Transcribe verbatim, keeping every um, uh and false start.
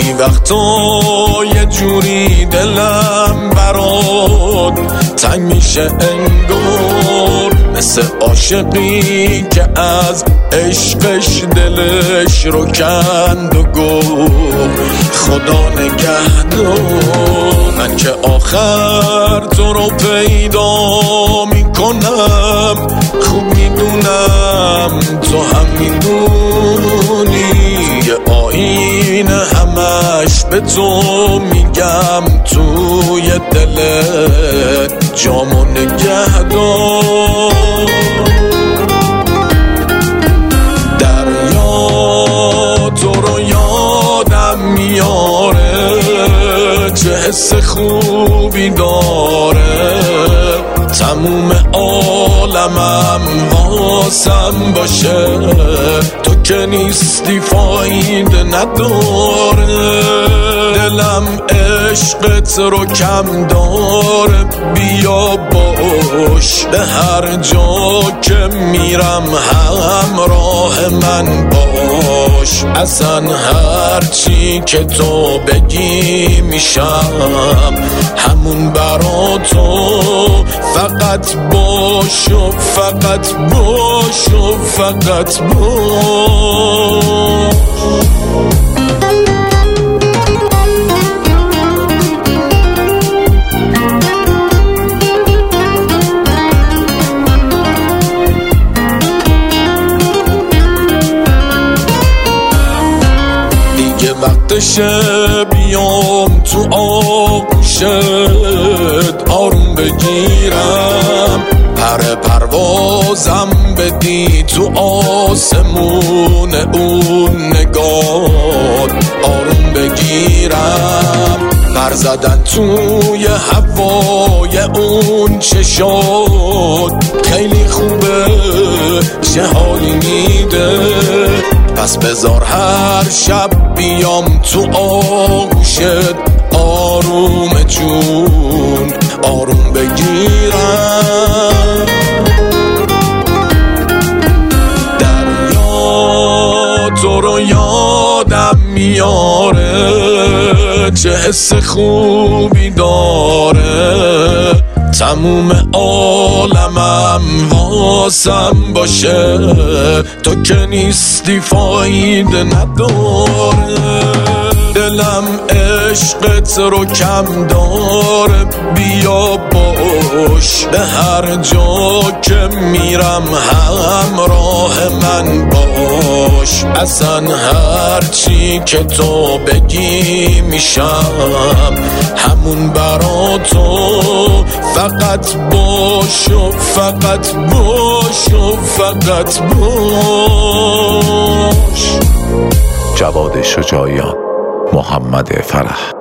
گاهی وقتا یه جوری دلم برات تنگ میشه انگار، مثل عاشقی که از عشقش دلش رو کند و گفت خدا نگهدار. من که آخر تو رو پیدا میکنم، خوب میدونم تو هم میدونی، یه آینه همش به تو میگم توی دلت جامو نگهدار. دریا تو رو یادم میاره، چه حس خوبی داره، تموم عالمم واسم باشه، تو که نیستی فایده نداره. دلم عشقت رو کم داره، بیا باش به هر جا که میرم همراه من باش. اصلا هر چی که تو بگی میشم همون برا تو، فقط باش و فقط باش و فقط باش. دیگه وقتشه بیام تو آغوشت، آروم بگیرم پر پروازم بدی تو آسمون اون نگات، آروم بگیرم پر زدن توی هوای اون چشات، خیلی خوبه چه حالی میده. پس بذار هر شب بیام تو آغوشت، آروم جون آروم بگیرم. دریا تو رو یادم میاره، چه حس خوبی داره، تموم عالمم واسم باشه، تو که نیستی فایده نداره. دلم عشقت رو کم داره، بیا باش به هر جا که میرم همراه من باش. اصلا هر چی که تو بگی میشم همون برا تو، فقط باش و فقط باش و فقط باش. جواد شجاعیان، محمد فرح.